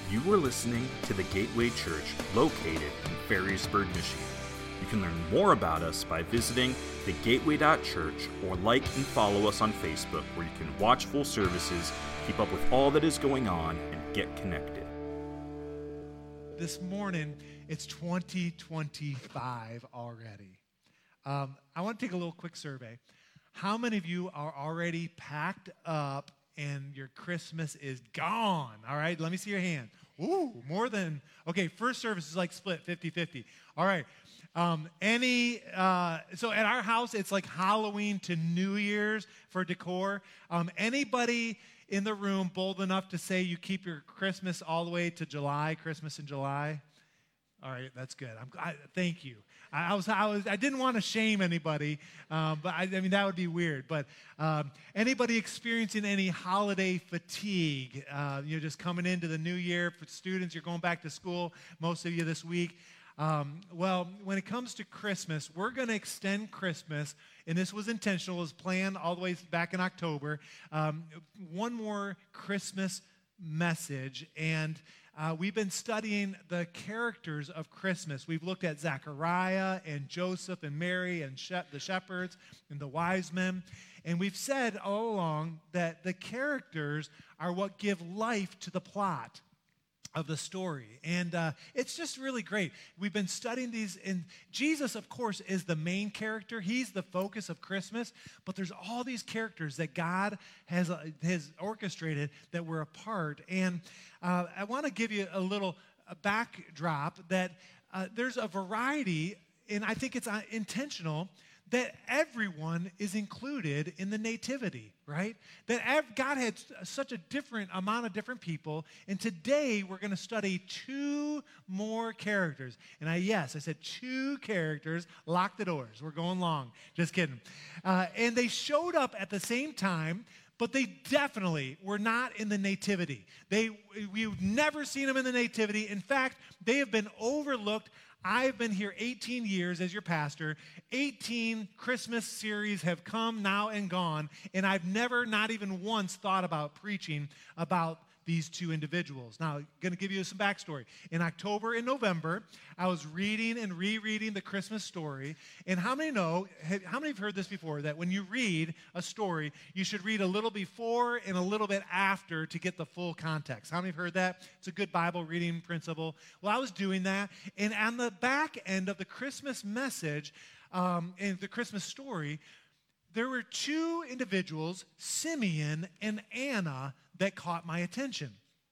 You are listening to the Gateway Church located in Ferrysburg, Michigan. You can learn more about us by visiting thegateway.church or like and follow us on Facebook, where you can watch full services, keep up with all that is going on, and get connected. This morning, it's 2025 already. I want to take a little quick survey. How many of you are already packed up and your Christmas is gone? All right, let me see your hand. Ooh, more than, okay, first service is like split 50-50. All right. So at our house, it's like Halloween to New Year's for decor. Anybody in the room bold enough to say you keep your Christmas all the way to July, Christmas in July? All right, that's good. Thank you. I didn't want to shame anybody, but I mean that would be weird. But anybody experiencing any holiday fatigue? You're just coming into the new year. For students, you're going back to school. Most of you this week. Well, when it comes to Christmas, we're going to extend Christmas, and this was intentional. It was planned all the way back in October. One more Christmas message, and we've been studying the characters of Christmas. We've looked at Zechariah and Joseph and Mary and the shepherds and the wise men. And we've said all along that the characters are what give life to the plot of the story. And it's just really great. We've been studying these, and Jesus, of course, is the main character. He's the focus of Christmas, but there's all these characters that God has orchestrated that we're a part. And I want to give you a little backdrop that there's a variety, and I think it's intentional, that everyone is included in the nativity, right? That God had such a different amount of different people, and today we're going to study two more characters. And I said two characters. Lock the doors. We're going long. Just kidding. And they showed up at the same time, but they definitely were not in the nativity. We've never seen them in the nativity. In fact, they have been overlooked. I've been here 18 years as your pastor. 18 Christmas series have come now and gone, and I've never, not even once, thought about preaching about these two individuals. Now, I'm going to give you some backstory. In October and November, I was reading and rereading the Christmas story, and how many have heard this before, that when you read a story, you should read a little before and a little bit after to get the full context? How many have heard that? It's a good Bible reading principle. Well, I was doing that, and on the back end of the Christmas message and the Christmas story, there were two individuals, Simeon and Anna, that caught my attention.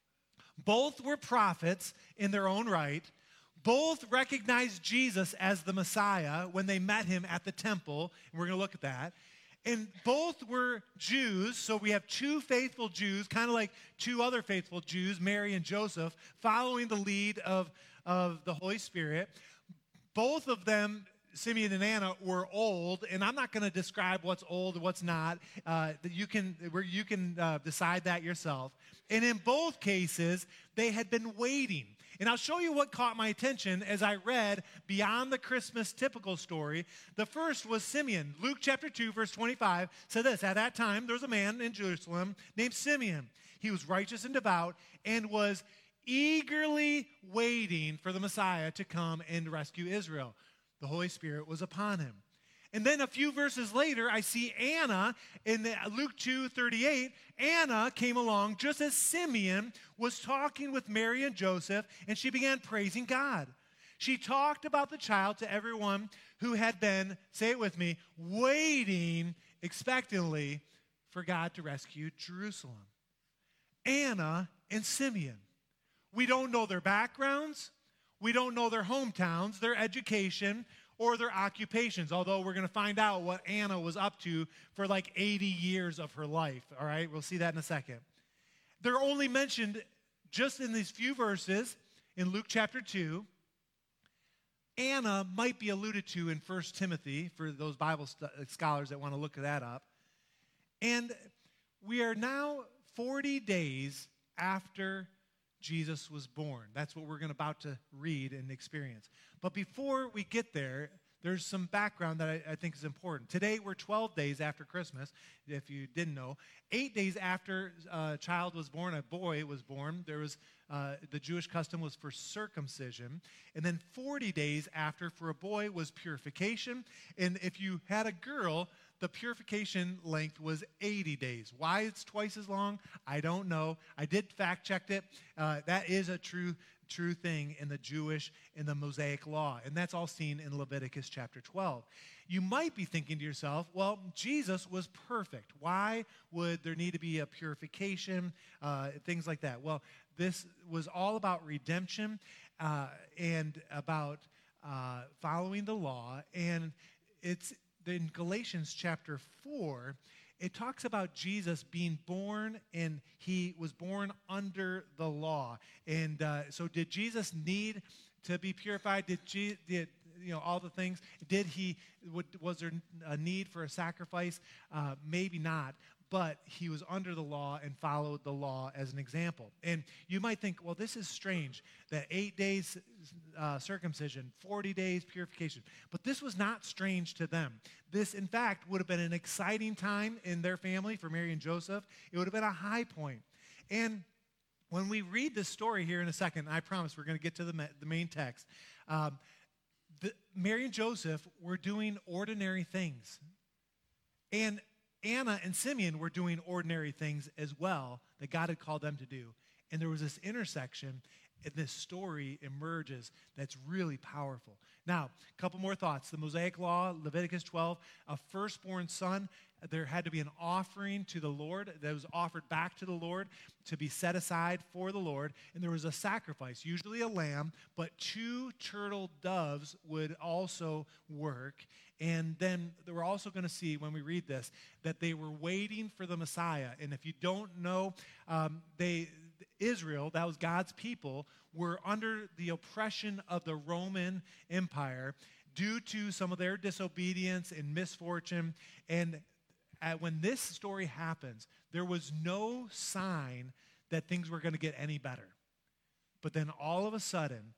Both were prophets in their own right. Both recognized Jesus as the Messiah when they met him at the temple, and we're going to look at that. And both were Jews, so we have two faithful Jews, kind of like two other faithful Jews, Mary and Joseph, following the lead of the Holy Spirit. Both of them, Simeon and Anna, were old, and I'm not going to describe what's old and what's not. You can decide that yourself. And in both cases, they had been waiting. And I'll show you what caught my attention as I read beyond the Christmas typical story. The first was Simeon. Luke chapter 2, verse 25 said this: "At that time, there was a man in Jerusalem named Simeon. He was righteous and devout and was eagerly waiting for the Messiah to come and rescue Israel. The Holy Spirit was upon him." And then a few verses later, I see Anna in Luke 2:38. Anna came along just as Simeon was talking with Mary and Joseph, and she began praising God. She talked about the child to everyone who had been, say it with me, waiting expectantly for God to rescue Jerusalem. Anna and Simeon. We don't know their backgrounds. We don't know their hometowns, their education, or their occupations, although we're going to find out what Anna was up to for like 80 years of her life, all right? We'll see that in a second. They're only mentioned just in these few verses in Luke chapter 2. Anna might be alluded to in 1 Timothy for those Bible scholars that want to look that up. And we are now 40 days after Jesus was born. That's what we're about to read and experience. But before we get there, there's some background that I think is important. Today, we're 12 days after Christmas, if you didn't know. 8 days after a child was born, a boy was born, there was the Jewish custom was for circumcision. And then 40 days after, for a boy, was purification. And if you had a girl, the purification length was 80 days. Why it's twice as long, I don't know. I did fact-check it. That is a true thing in the Jewish, in the Mosaic law. And that's all seen in Leviticus chapter 12. You might be thinking to yourself, well, Jesus was perfect. Why would there need to be a purification, things like that? Well, this was all about redemption and about following the law. And it's in Galatians chapter 4, it talks about Jesus being born, and he was born under the law. And so did Jesus need to be purified? Did all the things? Was there a need for a sacrifice? Maybe not. But he was under the law and followed the law as an example. And you might think, well, this is strange, that 8 days circumcision, 40 days purification. But this was not strange to them. This, in fact, would have been an exciting time in their family for Mary and Joseph. It would have been a high point. And when we read this story here in a second, I promise we're going to get to the main text, Mary and Joseph were doing ordinary things. And Anna and Simeon were doing ordinary things as well that God had called them to do. And there was this intersection, and this story emerges that's really powerful. Now, a couple more thoughts. The Mosaic Law, Leviticus 12, a firstborn son, there had to be an offering to the Lord that was offered back to the Lord to be set aside for the Lord. And there was a sacrifice, usually a lamb, but 2 turtle doves would also work. And then we're also going to see when we read this that they were waiting for the Messiah. And if you don't know, Israel, that was God's people, were under the oppression of the Roman Empire due to some of their disobedience and misfortune. And when this story happens, there was no sign that things were going to get any better. But then all of a sudden,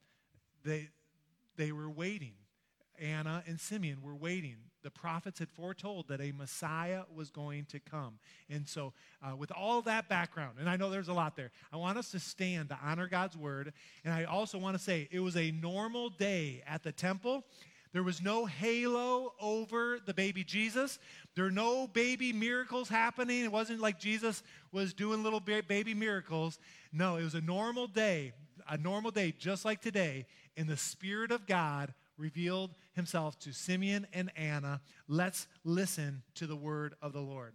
they were waiting. Anna and Simeon were waiting. The prophets had foretold that a Messiah was going to come. And so with all that background, and I know there's a lot there, I want us to stand to honor God's word. And I also want to say it was a normal day at the temple. There was no halo over the baby Jesus. There were no baby miracles happening. It wasn't like Jesus was doing little baby miracles. No, it was a normal day just like today, and the Spirit of God revealed himself to Simeon and Anna. Let's listen to the word of the Lord.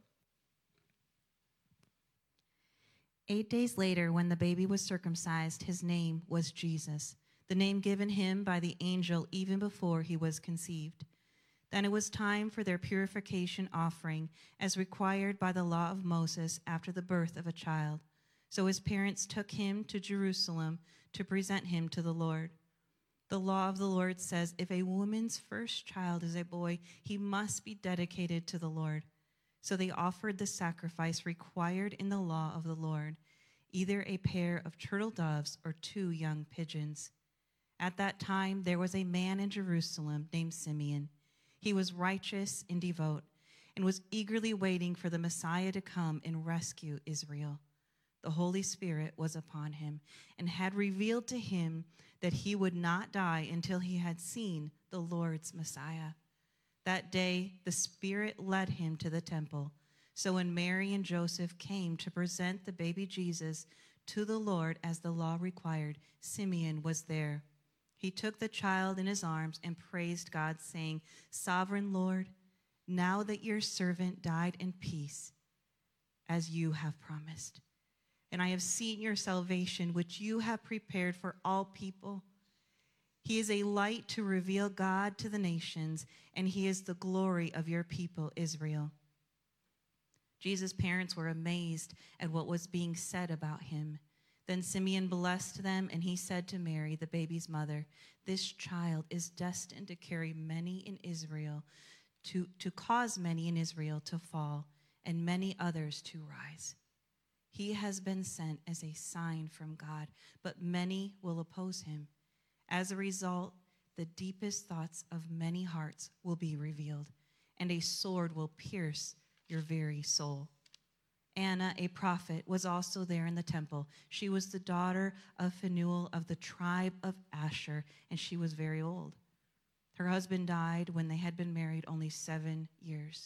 8 days later, when the baby was circumcised, his name was Jesus, the name given him by the angel even before he was conceived. Then it was time for their purification offering, as required by the law of Moses after the birth of a child. So his parents took him to Jerusalem to present him to the Lord. The law of the Lord says, if a woman's first child is a boy, he must be dedicated to the Lord. So they offered the sacrifice required in the law of the Lord, either a pair of turtle doves or 2 young pigeons. At that time, there was a man in Jerusalem named Simeon. He was righteous and devout and was eagerly waiting for the Messiah to come and rescue Israel. The Holy Spirit was upon him and had revealed to him that he would not die until he had seen the Lord's Messiah. That day, the Spirit led him to the temple. So when Mary and Joseph came to present the baby Jesus to the Lord as the law required, Simeon was there. He took the child in his arms and praised God, saying, Sovereign Lord, now that your servant died in peace, as you have promised. And I have seen your salvation, which you have prepared for all people. He is a light to reveal God to the nations, and he is the glory of your people, Israel. Jesus' parents were amazed at what was being said about him. Then Simeon blessed them, and he said to Mary, the baby's mother, this child is destined to carry many in Israel, to cause many in Israel to fall, and many others to rise. He has been sent as a sign from God, but many will oppose him. As a result, the deepest thoughts of many hearts will be revealed, and a sword will pierce your very soul. Anna, a prophet, was also there in the temple. She was the daughter of Phanuel of the tribe of Asher, and she was very old. Her husband died when they had been married only 7 years.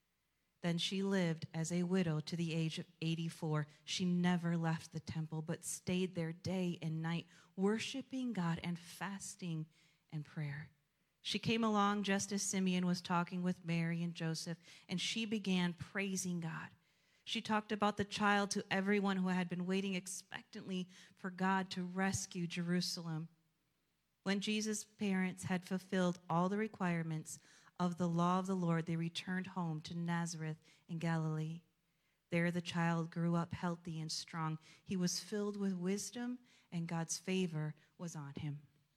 Then she lived as a widow to the age of 84. She never left the temple, but stayed there day and night, worshiping God and fasting and prayer. She came along just as Simeon was talking with Mary and Joseph, and she began praising God. She talked about the child to everyone who had been waiting expectantly for God to rescue Jerusalem. When Jesus' parents had fulfilled all the requirements of the law of the Lord, they returned home to Nazareth in Galilee. There the child grew up healthy and strong. He was filled with wisdom, and God's favor was on him.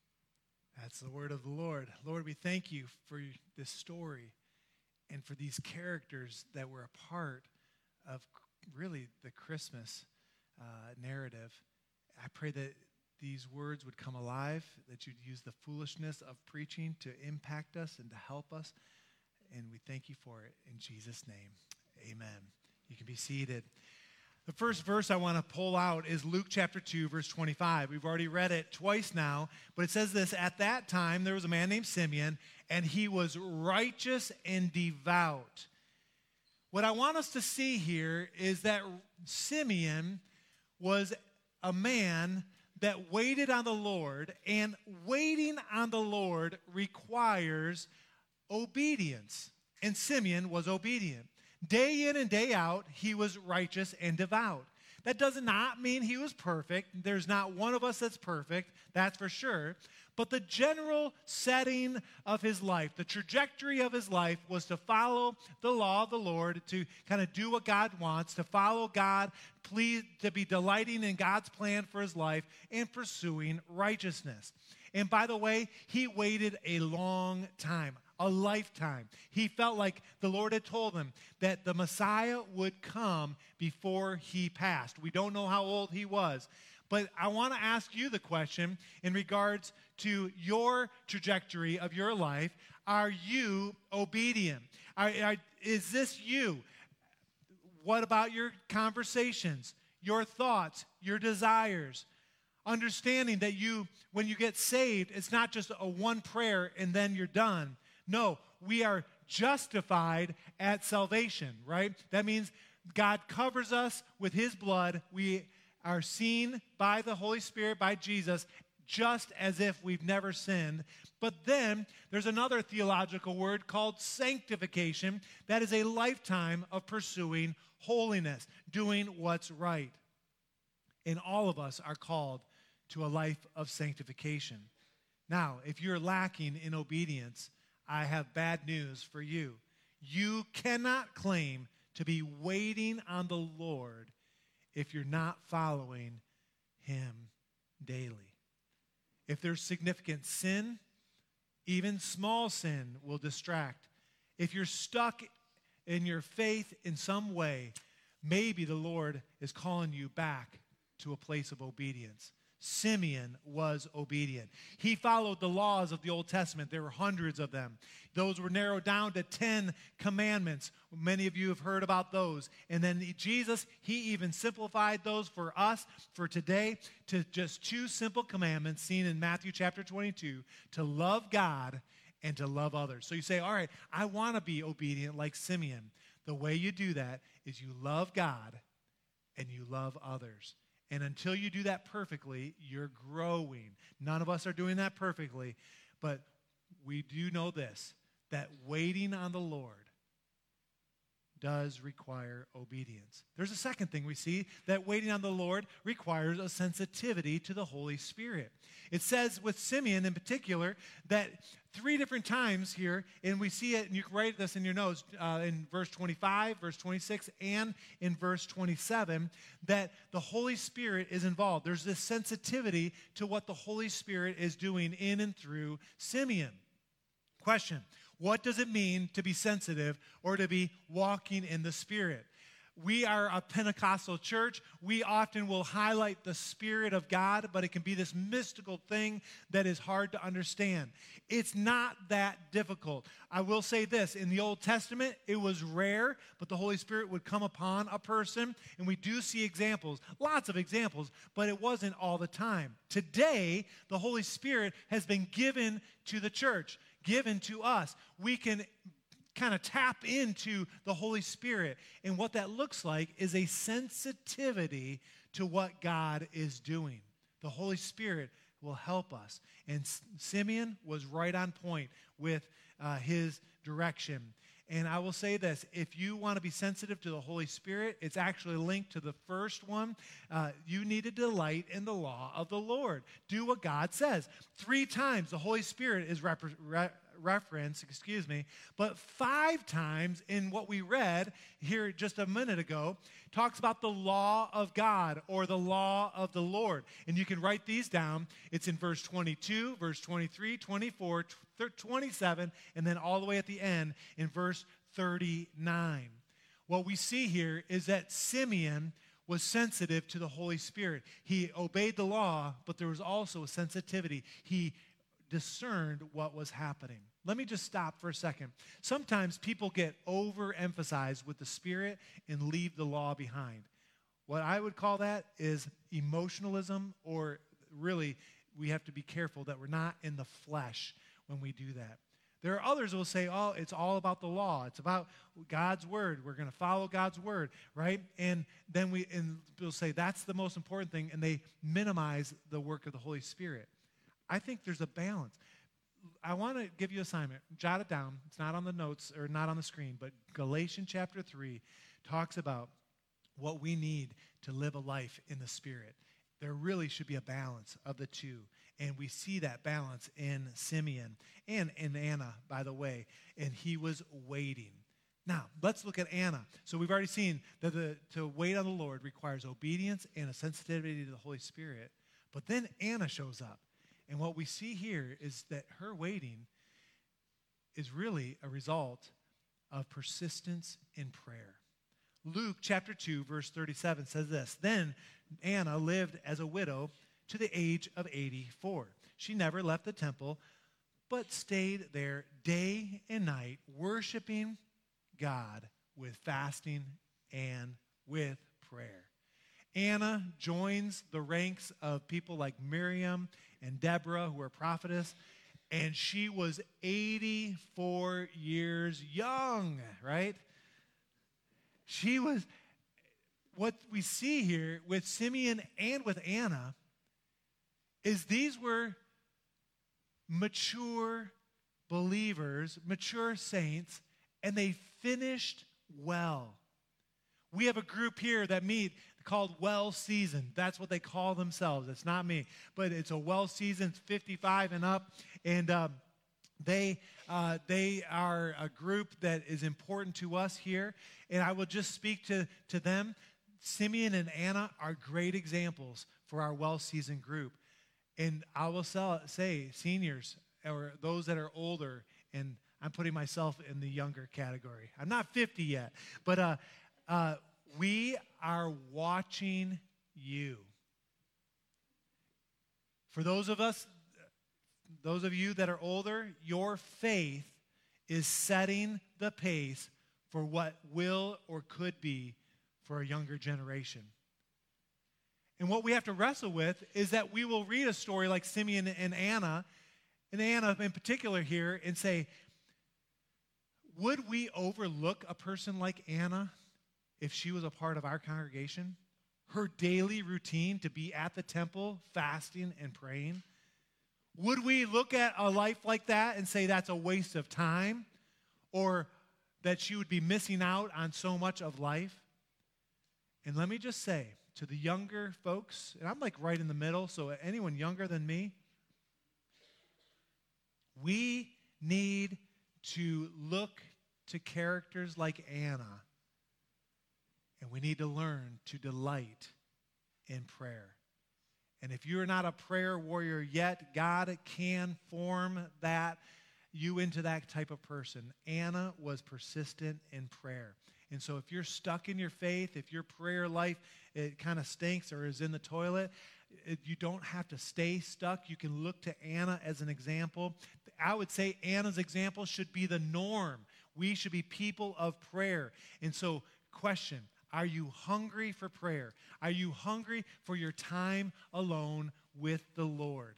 That's the word of the Lord. Lord, we thank you for this story and for these characters that were a part of really the Christmas narrative. I pray that these words would come alive, that you'd use the foolishness of preaching to impact us and to help us. And we thank you for it in Jesus' name. Amen. You can be seated. The first verse I want to pull out is Luke chapter 2, verse 25. We've already read it twice now, but it says this: at that time there was a man named Simeon, and he was righteous and devout. What I want us to see here is that Simeon was a man that waited on the Lord, and waiting on the Lord requires obedience. And Simeon was obedient. Day in and day out, he was righteous and devout. That does not mean he was perfect. There's not one of us that's perfect, that's for sure. But the general setting of his life, the trajectory of his life, was to follow the law of the Lord, to kind of do what God wants, to follow God, to be delighting in God's plan for his life, and pursuing righteousness. And by the way, he waited a long time, a lifetime. He felt like the Lord had told him that the Messiah would come before he passed. We don't know how old he was. But I want to ask you the question in regards to your trajectory of your life. Are you obedient? Is this you? What about your conversations, your thoughts, your desires? Understanding that when you get saved, it's not just a one prayer and then you're done. No, we are justified at salvation, right? That means God covers us with his blood. We are seen by the Holy Spirit, by Jesus, just as if we've never sinned. But then there's another theological word called sanctification. That is a lifetime of pursuing holiness, doing what's right. And all of us are called to a life of sanctification. Now, if you're lacking in obedience, I have bad news for you. You cannot claim to be waiting on the Lord if you're not following him daily. If there's significant sin, even small sin will distract. If you're stuck in your faith in some way, maybe the Lord is calling you back to a place of obedience. Simeon was obedient. He followed the laws of the Old Testament. There were hundreds of them. Those were narrowed down to 10 commandments. Many of you have heard about those. And then Jesus, he even simplified those for us for today to just 2 simple commandments seen in Matthew chapter 22, to love God and to love others. So you say, all right, I want to be obedient like Simeon. The way you do that is you love God and you love others. And until you do that perfectly, you're growing. None of us are doing that perfectly, but we do know this, that waiting on the Lord does require obedience. There's a second thing we see, that waiting on the Lord requires a sensitivity to the Holy Spirit. It says with Simeon in particular that 3 different times here, and we see it, and you can write this in your notes, in verse 25, verse 26, and in verse 27, that the Holy Spirit is involved. There's this sensitivity to what the Holy Spirit is doing in and through Simeon. Question: what does it mean to be sensitive or to be walking in the Spirit? We are a Pentecostal church. We often will highlight the Spirit of God, but it can be this mystical thing that is hard to understand. It's not that difficult. I will say this, in the Old Testament, it was rare, but the Holy Spirit would come upon a person, and we do see examples, lots of examples, but it wasn't all the time. Today, the Holy Spirit has been given to the church, given to us. We can kind of tap into the Holy Spirit. And what that looks like is a sensitivity to what God is doing. The Holy Spirit will help us. And Simeon was right on point with his direction. And I will say this, if you want to be sensitive to the Holy Spirit, it's actually linked to the first one. You need to delight in the law of the Lord. Do what God says. 3 times the Holy Spirit is reference, but 5 times in what we read here just a minute ago, talks about the law of God or the law of the Lord. And you can write these down. It's in verse 22, verse 23, 24, 27, and then all the way at the end in verse 39. What we see here is that Simeon was sensitive to the Holy Spirit. He obeyed the law, but there was also a sensitivity. He discerned what was happening. Let me just stop for a second. Sometimes people get overemphasized with the Spirit and leave the law behind. What I would call that is emotionalism, or really, we have to be careful that we're not in the flesh when we do that. There are others who will say, oh, it's all about the law. It's about God's word. We're going to follow God's word, right? And then we'll say that's the most important thing, and they minimize the work of the Holy Spirit. I think there's a balance. I want to give you an assignment. Jot it down. It's not on the notes or not on the screen, but Galatians chapter 3 talks about what we need to live a life in the Spirit. There really should be a balance of the two. And we see that balance in Simeon and in Anna, by the way. And he was waiting. Now, let's look at Anna. So we've already seen that to wait on the Lord requires obedience and a sensitivity to the Holy Spirit. But then Anna shows up. And what we see here is that her waiting is really a result of persistence in prayer. Luke chapter 2, verse 37 says this, "Then Anna lived as a widow to the age of 84. She never left the temple, but stayed there day and night, worshiping God with fasting and with prayer." Anna joins the ranks of people like Miriam and Deborah, who were prophetess, and she was 84 years young, right? She was, what we see here with Simeon and with Anna is these were mature believers, mature saints, and they finished well. We have a group here that meet called Well Seasoned. That's what they call themselves. It's not me, but it's a Well Seasoned 55 and up, and they are a group that is important to us here. And I will just speak to them. Simeon and Anna are great examples for our Well Seasoned group. And I will say seniors or those that are older, and I'm putting myself in the younger category. I'm not 50 yet, but we are watching you. For those of you that are older, your faith is setting the pace for what will or could be for a younger generation. And what we have to wrestle with is that we will read a story like Simeon and Anna in particular here, and say, would we overlook a person like Anna if she was a part of our congregation? Her daily routine to be at the temple, fasting and praying? Would we look at a life like that and say that's a waste of time, or that she would be missing out on so much of life? And let me just say to the younger folks, and I'm like right in the middle, so anyone younger than me, we need to look to characters like Anna, and we need to learn to delight in prayer. And if you're not a prayer warrior yet, God can form you into that type of person. Anna was persistent in prayer. And so if you're stuck in your faith, if your prayer life, it kind of stinks or is in the toilet, you don't have to stay stuck. You can look to Anna as an example. I would say Anna's example should be the norm. We should be people of prayer. And so, question, are you hungry for prayer? Are you hungry for your time alone with the Lord?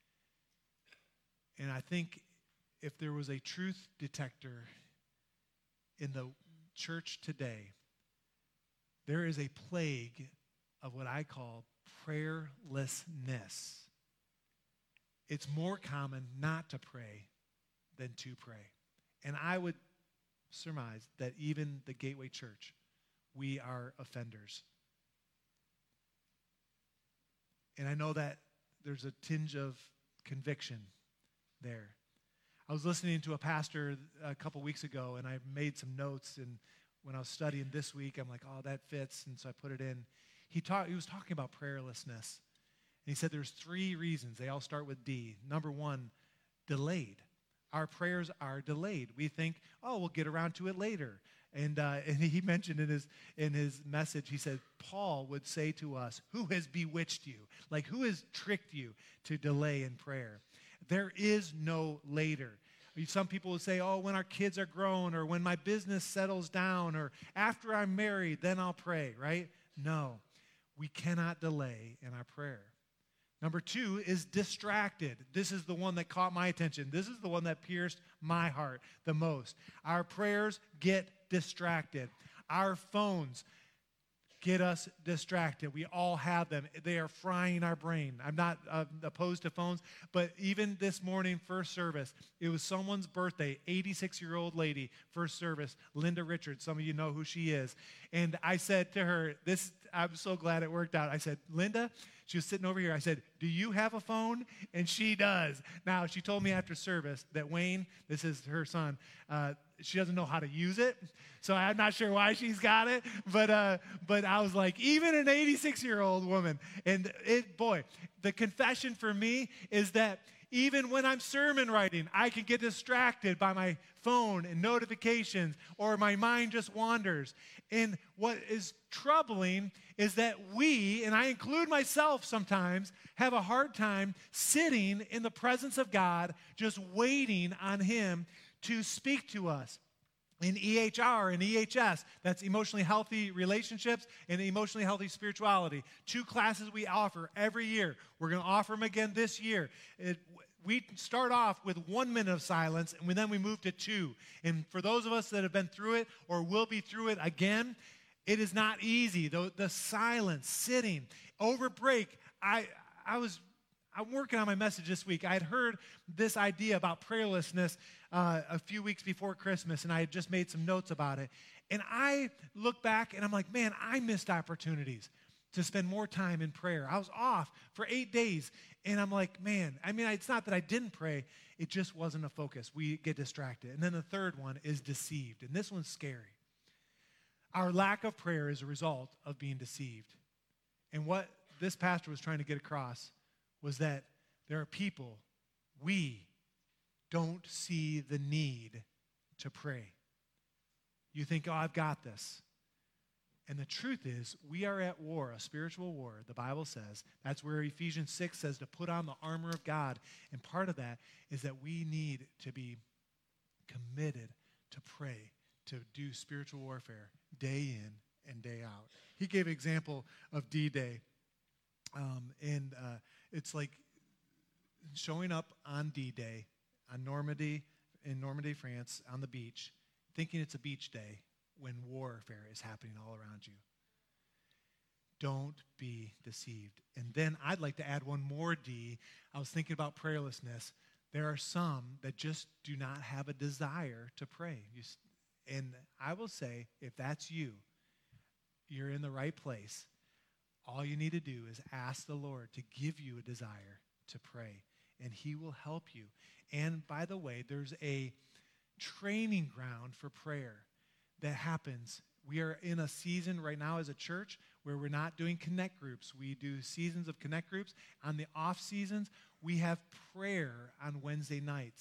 And I think if there was a truth detector in the church today, there is a plague of what I call prayerlessness. It's more common not to pray than to pray. And I would surmise that even the Gateway Church, we are offenders. And I know that there's a tinge of conviction there. I was listening to a pastor a couple weeks ago, and I made some notes, and when I was studying this week, I'm like, oh, that fits, and so I put it in. He was talking about prayerlessness, and he said there's 3 reasons. They all start with D. Number 1, delayed. Our prayers are delayed. We think, oh, we'll get around to it later. And he mentioned in his message, he said, Paul would say to us, who has bewitched you? Like, who has tricked you to delay in prayer? There is no later. Some people will say, oh, when our kids are grown, or when my business settles down, or after I'm married, then I'll pray, right? No, we cannot delay in our prayer. Number 2 is distracted. This is the one that caught my attention. This is the one that pierced my heart the most. Our prayers get distracted. Our phones get us distracted. We all have them. They are frying our brain. I'm not opposed to phones, but even this morning, first service, it was someone's birthday, 86-year-old lady, first service, Linda Richards. Some of you know who she is. And I said to her, I'm so glad it worked out. I said, Linda, she was sitting over here. I said, do you have a phone? And she does. Now, she told me after service that Wayne, this is her son, she doesn't know how to use it. So I'm not sure why she's got it. But I was like, even an 86-year-old woman. And the confession for me is that even when I'm sermon writing, I can get distracted by my phone and notifications, or my mind just wanders. And what is troubling is that we, and I include myself sometimes, have a hard time sitting in the presence of God, just waiting on Him to speak to us. In EHR and EHS, that's emotionally healthy relationships and emotionally healthy spirituality. 2 classes we offer every year. We're going to offer them again this year. We start off with 1 minute of silence, and then we move to 2. And for those of us that have been through it or will be through it again, it is not easy. The silence, sitting. Over break, I'm working on my message this week. I had heard this idea about prayerlessness a few weeks before Christmas, and I had just made some notes about it. And I look back, and I'm like, man, I missed opportunities to spend more time in prayer. I was off for 8 days, and I'm like, man, it's not that I didn't pray. It just wasn't a focus. We get distracted. And then the third one is deceived, and this one's scary. Our lack of prayer is a result of being deceived. And what this pastor was trying to get across was that there are people, we don't see the need to pray. You think, oh, I've got this. And the truth is, we are at war, a spiritual war, the Bible says. That's where Ephesians 6 says to put on the armor of God. And part of that is that we need to be committed to pray, to do spiritual warfare day in and day out. He gave an example of D-Day. It's like showing up on D-Day in Normandy, France, on the beach, thinking it's a beach day when warfare is happening all around you. Don't be deceived. And then I'd like to add one more D. I was thinking about prayerlessness. There are some that just do not have a desire to pray. And I will say, if that's you, you're in the right place. All you need to do is ask the Lord to give you a desire to pray, and He will help you. And by the way, there's a training ground for prayer that happens. We are in a season right now as a church where we're not doing connect groups. We do seasons of connect groups. On the off seasons, we have prayer on Wednesday nights.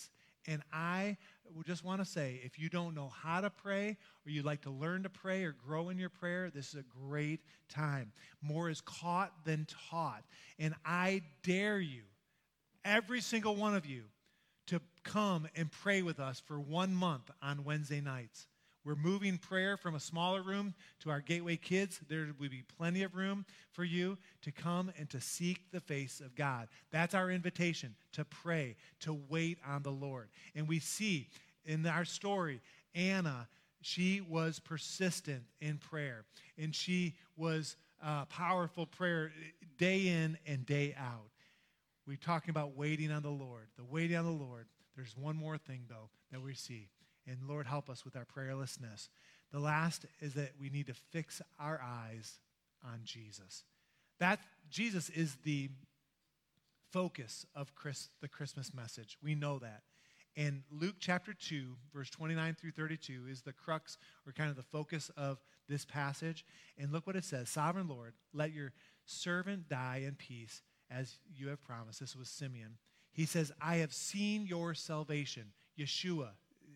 And I would just want to say, if you don't know how to pray, or you'd like to learn to pray or grow in your prayer, this is a great time. More is caught than taught. And I dare you, every single one of you, to come and pray with us for 1 month on Wednesday nights. We're moving prayer from a smaller room to our Gateway Kids. There will be plenty of room for you to come and to seek the face of God. That's our invitation, to pray, to wait on the Lord. And we see in our story, Anna, she was persistent in prayer. And she was powerful prayer day in and day out. We're talking about waiting on the Lord. The waiting on the Lord. There's one more thing, though, that we see. And Lord, help us with our prayerlessness. The last is that we need to fix our eyes on Jesus. That Jesus is the focus of the Christmas message. We know that. And Luke chapter 2, verse 29 through 32 is the crux, or kind of the focus of this passage. And look what it says. Sovereign Lord, let your servant die in peace as you have promised. This was Simeon. He says, I have seen your salvation. Yeshua,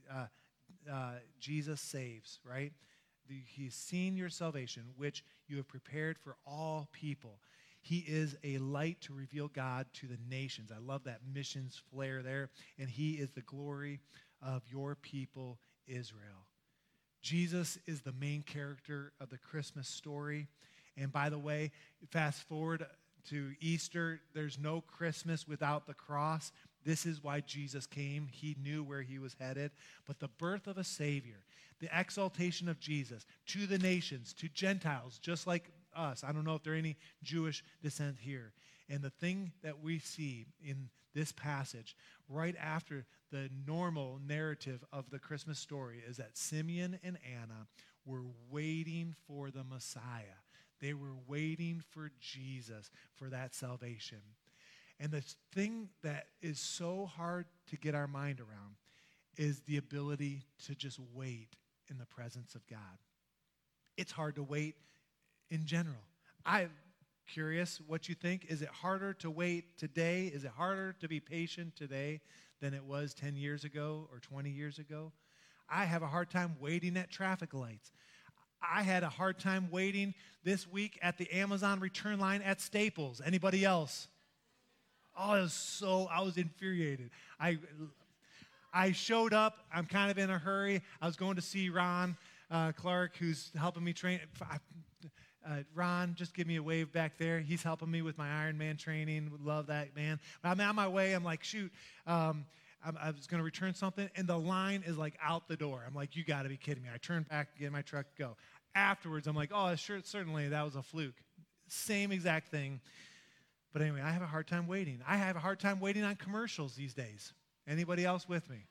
Jesus saves, right? He's seen your salvation, which you have prepared for all people. He is a light to reveal God to the nations. I love that missions flair there. And he is the glory of your people, Israel. Jesus is the main character of the Christmas story. And by the way, fast forward to Easter, there's no Christmas without the cross. This is why Jesus came. He knew where he was headed. But the birth of a Savior, the exaltation of Jesus to the nations, to Gentiles, just like us. I don't know if there are any Jewish descent here. And the thing that we see in this passage, right after the normal narrative of the Christmas story, is that Simeon and Anna were waiting for the Messiah. They were waiting for Jesus, for that salvation. And the thing that is so hard to get our mind around is the ability to just wait in the presence of God. It's hard to wait in general. I'm curious what you think. Is it harder to wait today? Is it harder to be patient today than it was 10 years ago or 20 years ago? I have a hard time waiting at traffic lights. I had a hard time waiting this week at the Amazon return line at Staples. Anybody else? Oh, I was infuriated. I showed up. I'm kind of in a hurry. I was going to see Ron Clark, who's helping me train. Ron, just give me a wave back there. He's helping me with my Ironman training. Love that, man. I'm on my way. I'm like, shoot. I was going to return something, and the line is like out the door. I'm like, you got to be kidding me. I turn back, get in my truck, go. Afterwards, I'm like, oh, sure, certainly that was a fluke. Same exact thing. But anyway, I have a hard time waiting. I have a hard time waiting on commercials these days. Anybody else with me?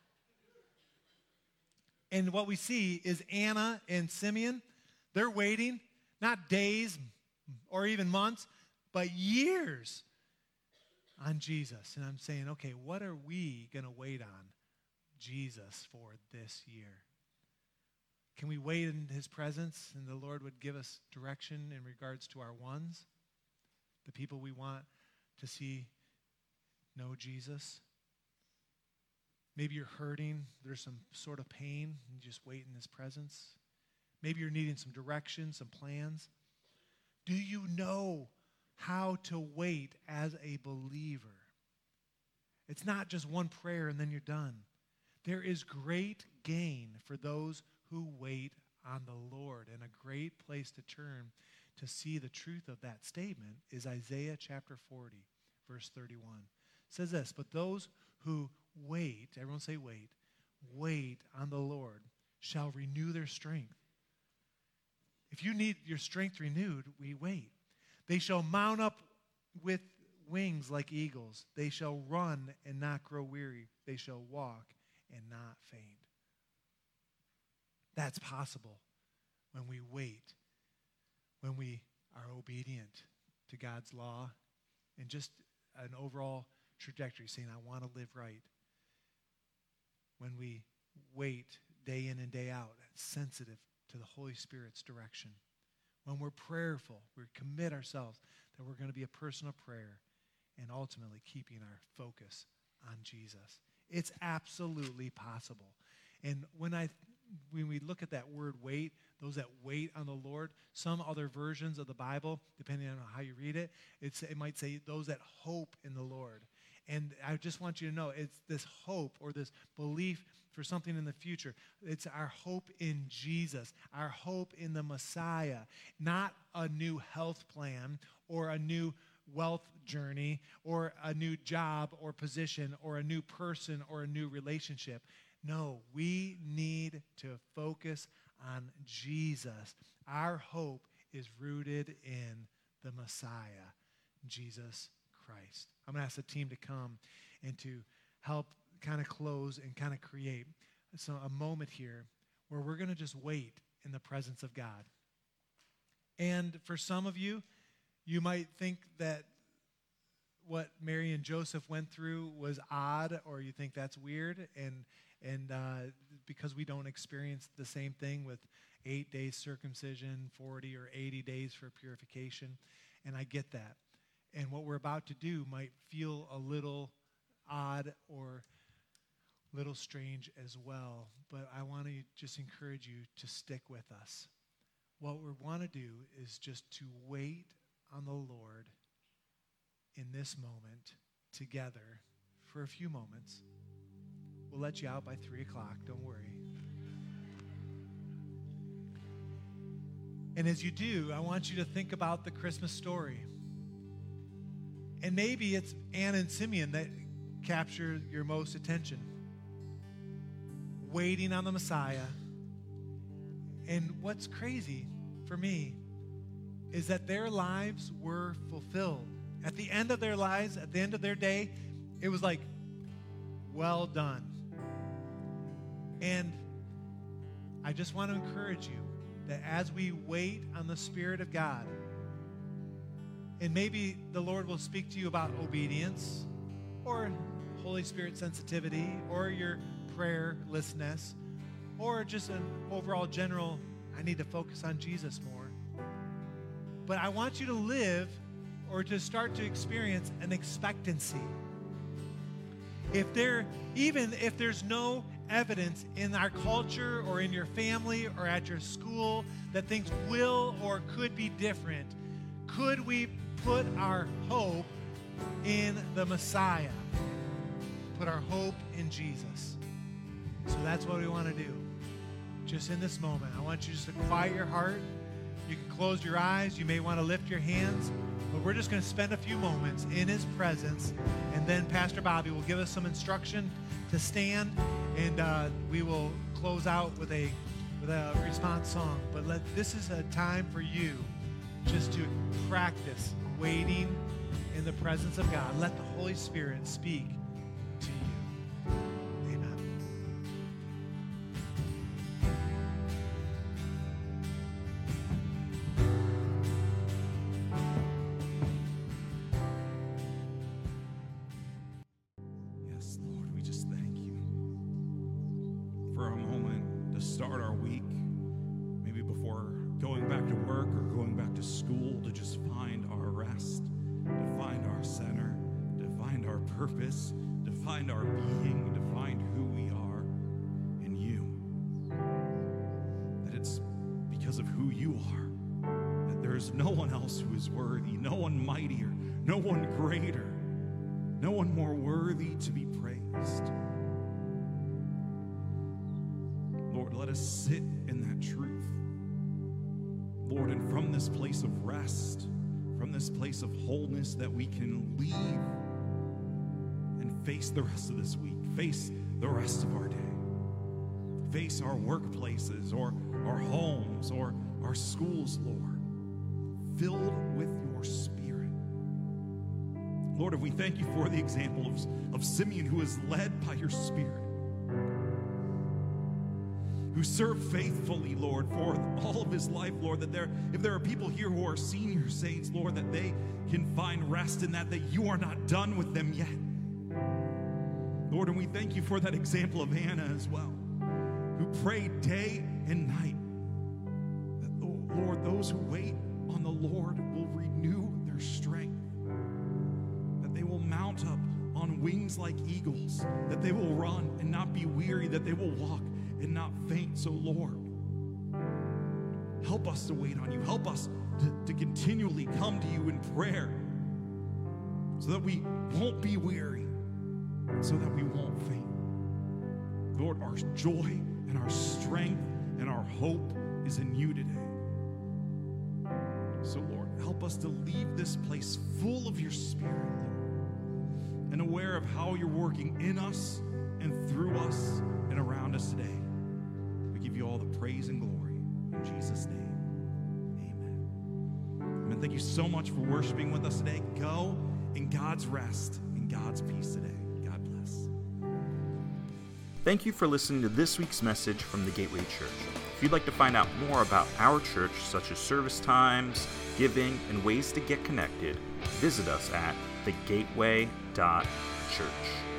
And what we see is Anna and Simeon, they're waiting, not days or even months, but years on Jesus. And I'm saying, okay, what are we going to wait on Jesus for this year? Can we wait in his presence and the Lord would give us direction in regards to our ones, the people we want to see know Jesus? Maybe you're hurting. There's some sort of pain. And you just wait in his presence. Maybe you're needing some direction, some plans. Do you know how to wait as a believer? It's not just one prayer and then you're done. There is great gain for those who wait on the Lord. And a great place to turn to see the truth of that statement is Isaiah chapter 40, verse 31. It says this, but those who wait, everyone say wait on the Lord shall renew their strength. If you need your strength renewed, we wait. They shall mount up with wings like eagles. They shall run and not grow weary. They shall walk and not faint. That's possible when we wait, when we are obedient to God's law and just an overall trajectory saying, I want to live right. When we wait day in and day out, sensitive to the Holy Spirit's direction. When we're prayerful, we commit ourselves that we're going to be a person of prayer and ultimately keeping our focus on Jesus. It's absolutely possible. And when we look at that word wait, those that wait on the Lord, some other versions of the Bible, depending on how you read it, it might say those that hope in the Lord. And I just want you to know, it's this hope or this belief for something in the future. It's our hope in Jesus, our hope in the Messiah, not a new health plan or a new wealth journey or a new job or position or a new person or a new relationship. No, we need to focus on Jesus. Our hope is rooted in the Messiah, Jesus Christ. I'm going to ask the team to come and to help kind of close and kind of create a moment here where we're going to just wait in the presence of God. And for some of you, you might think that what Mary and Joseph went through was odd, or you think that's weird, and because we don't experience the same thing with 8 days circumcision, 40 or 80 days for purification, and I get that. And what we're about to do might feel a little odd or a little strange as well, but I want to just encourage you to stick with us. What we want to do is just to wait on the Lord in this moment together for a few moments. We'll let you out by 3 o'clock, don't worry. And as you do, I want you to think about the Christmas story. And maybe it's Anna and Simeon that capture your most attention. Waiting on the Messiah. And what's crazy for me is that their lives were fulfilled. At the end of their lives, at the end of their day, it was like, well done. And I just want to encourage you that as we wait on the Spirit of God, and maybe the Lord will speak to you about obedience or Holy Spirit sensitivity or your prayerlessness or just an overall general, I need to focus on Jesus more. But I want you to live or to start to experience an expectancy. Even if there's no evidence in our culture or in your family or at your school that things will or could be different, could we put our hope in the Messiah? Put our hope in Jesus. So that's what we want to do. Just in this moment, I want you just to quiet your heart. You can close your eyes. You may want to lift your hands. But we're just going to spend a few moments in His presence. And then Pastor Bobby will give us some instruction to stand. And we will close out with a response song. But this is a time for you just to practice waiting in the presence of God. Let the Holy Spirit speak to you. Amen. Yes, Lord, we just thank you for a moment to start our week, maybe before going back to work or going back to school, to just find our rest, to find our center, to find our purpose, to find our being, to find who we are in you. That it's because of who you are, that there is no one else who is worthy, no one mightier, no one greater, no one more worthy to be praised. Lord, let us sit in that truth. Lord, and from this place of rest, from this place of wholeness, that we can leave and face the rest of this week, face the rest of our day, face our workplaces or our homes or our schools, Lord, filled with your Spirit. Lord, we thank you for the example of Simeon, who is led by your Spirit, who served faithfully, Lord, for all of his life, Lord, that if there are people here who are senior saints, Lord, that they can find rest in that you are not done with them yet. Lord, and we thank you for that example of Anna as well, who prayed day and night, that, Lord, those who wait on the Lord will renew their strength, that they will mount up on wings like eagles, that they will run and not be weary, that they will walk and not faint. So, Lord, help us to wait on you. Help us to continually come to you in prayer so that we won't be weary, so that we won't faint. Lord, our joy and our strength and our hope is in you today. So, Lord, help us to leave this place full of your Spirit, Lord, and aware of how you're working in us and through us and around us today. We give you all the praise and glory. In Jesus' name, amen. Amen. Thank you so much for worshiping with us today. Go in God's rest and God's peace today. God bless. Thank you for listening to this week's message from the Gateway Church. If you'd like to find out more about our church, such as service times, giving, and ways to get connected, visit us at thegateway.church.